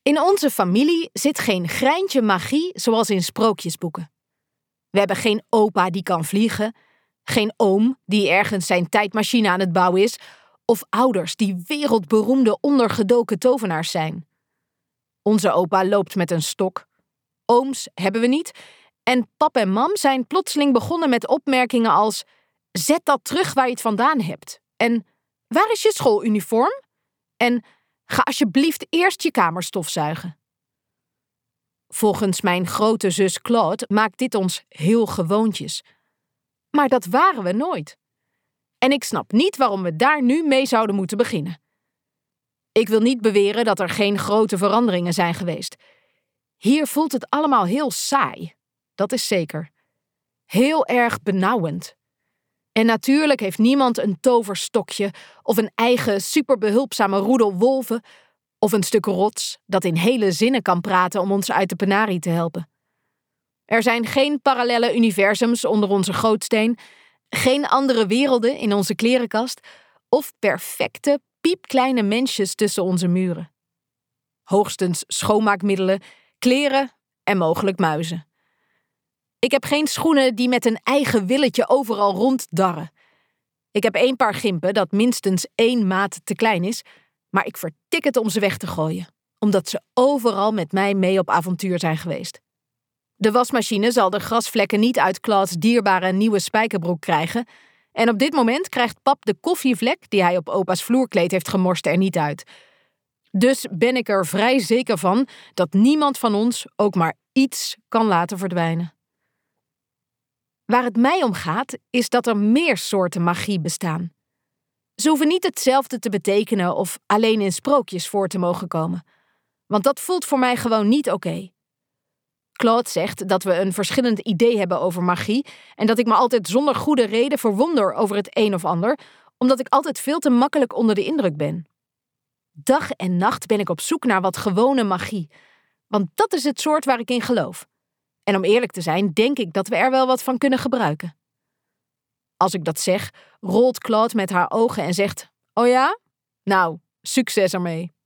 In onze familie zit geen greintje magie zoals in sprookjesboeken. We hebben geen opa die kan vliegen, geen oom die ergens zijn tijdmachine aan het bouwen is, of ouders die wereldberoemde ondergedoken tovenaars zijn. Onze opa loopt met een stok. Ooms hebben we niet. En pap en mam zijn plotseling begonnen met opmerkingen als: zet dat terug waar je het vandaan hebt. En waar is je schooluniform? En ga alsjeblieft eerst je kamer stofzuigen. Volgens mijn grote zus Claude maakt dit ons heel gewoontjes. Maar dat waren we nooit. En ik snap niet waarom we daar nu mee zouden moeten beginnen. Ik wil niet beweren dat er geen grote veranderingen zijn geweest. Hier voelt het allemaal heel saai. Dat is zeker. Heel erg benauwend. En natuurlijk heeft niemand een toverstokje of een eigen superbehulpzame roedel wolven of een stuk rots dat in hele zinnen kan praten om ons uit de penarie te helpen. Er zijn geen parallelle universums onder onze gootsteen, geen andere werelden in onze klerenkast of perfecte, piepkleine mensjes tussen onze muren. Hoogstens schoonmaakmiddelen, kleren en mogelijk muizen. Ik heb geen schoenen die met een eigen willetje overal ronddarren. Ik heb 1 paar gimpen dat minstens 1 maat te klein is, maar ik vertik het om ze weg te gooien, omdat ze overal met mij mee op avontuur zijn geweest. De wasmachine zal de grasvlekken niet uit Claude's dierbare nieuwe spijkerbroek krijgen, en op dit moment krijgt pap de koffievlek die hij op opa's vloerkleed heeft gemorst er niet uit. Dus ben ik er vrij zeker van dat niemand van ons ook maar iets kan laten verdwijnen. Waar het mij om gaat, is dat er meer soorten magie bestaan. Ze hoeven niet hetzelfde te betekenen of alleen in sprookjes voor te mogen komen. Want dat voelt voor mij gewoon niet oké. Claude zegt dat we een verschillend idee hebben over magie en dat ik me altijd zonder goede reden verwonder over het een of ander, omdat ik altijd veel te makkelijk onder de indruk ben. Dag en nacht ben ik op zoek naar wat gewone magie, want dat is het soort waar ik in geloof. En om eerlijk te zijn, denk ik dat we er wel wat van kunnen gebruiken. Als ik dat zeg, rolt Claude met haar ogen en zegt: oh ja? Nou, succes ermee.